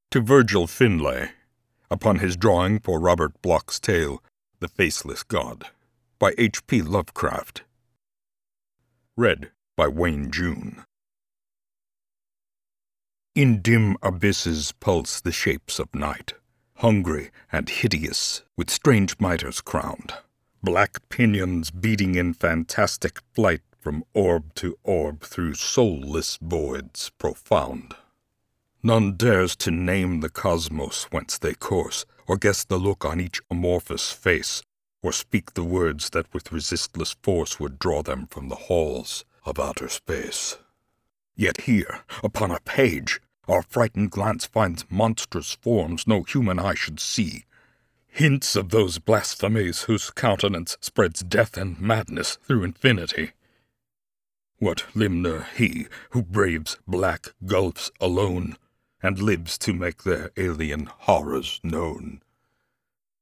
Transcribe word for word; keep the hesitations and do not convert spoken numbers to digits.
To Virgil Finlay, upon his drawing for Robert Bloch's tale, The Faceless God, by H P Lovecraft. Read by Wayne June. In dim abysses pulse the shapes of night, hungry and hideous, with strange mitres crowned, black pinions beating in fantastic flight from orb to orb through soulless voids profound. None dares to name the cosmos whence they course, or guess the look on each amorphous face, or speak the words that with resistless force would draw them from the halls of outer space. Yet here, upon a page, our frightened glance finds monstrous forms no human eye should see, hints of those blasphemies whose countenance spreads death and madness through infinity. What limner he who braves black gulfs alone, and lives to make their alien horrors known?